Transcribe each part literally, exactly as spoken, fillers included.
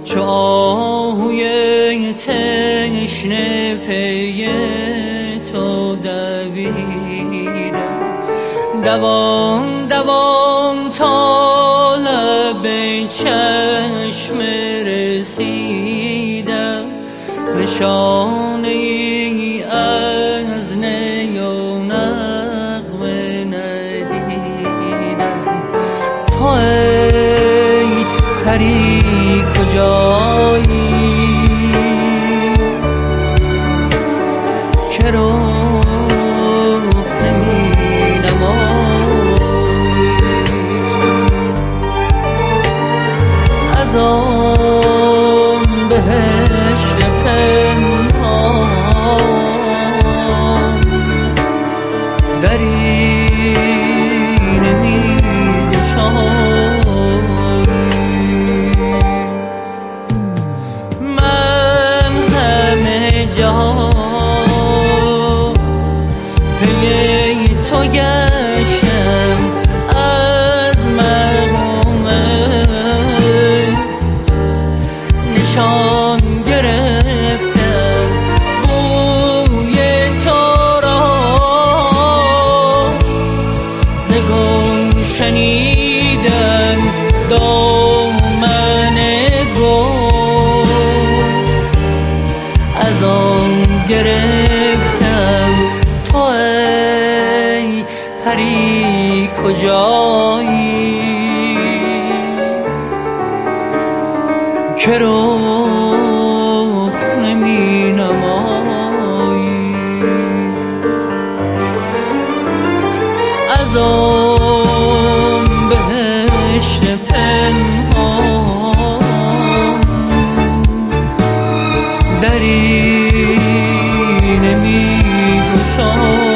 چو آهوی تشنه پی تو دویدم، دوام دوام تا لب چشم رسیدم، نشانه ای از نی و نغمه ندیدم. تو ای پری کجایی که رخ نمی نمایی، از آن بهشت پنهان دری نمی گشایی. من همه جا پی تو گشتم، از مقام نشان گرفتم بوی تو را، ز گم شنیدم دامن گل، از آن گرفتم. تو ای پری کجایی که رخ نمی نمایی، از آن بهشت پنهان دری نمی گشایی.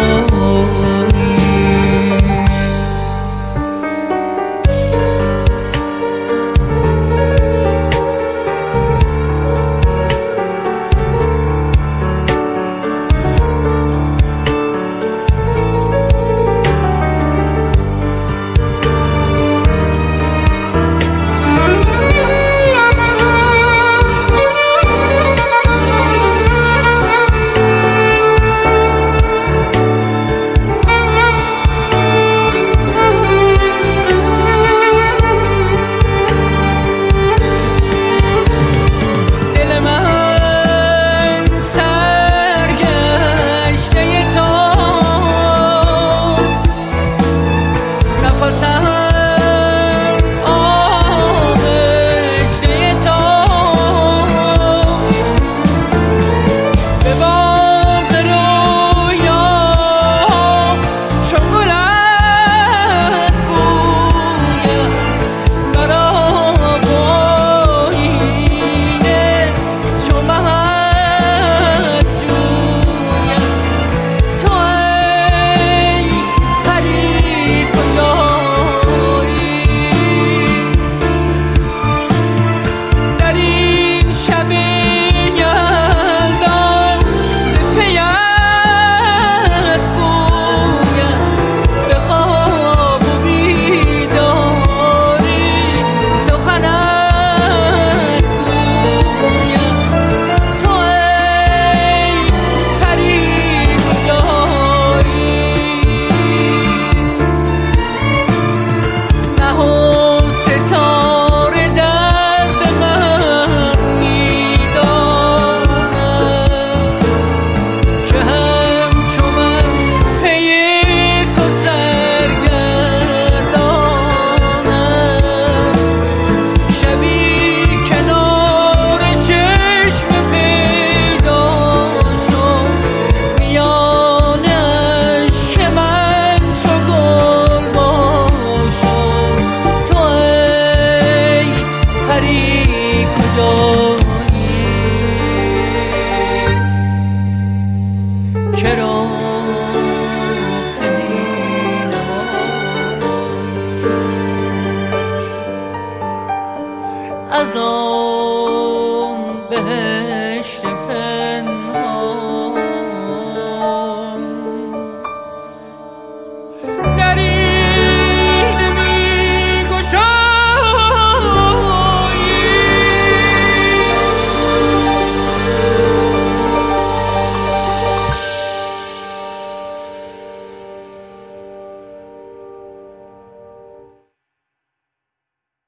از